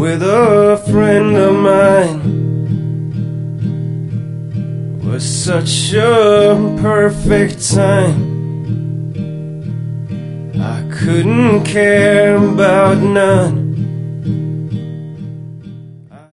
with a friend of mine was such a perfect time. I couldn't care about none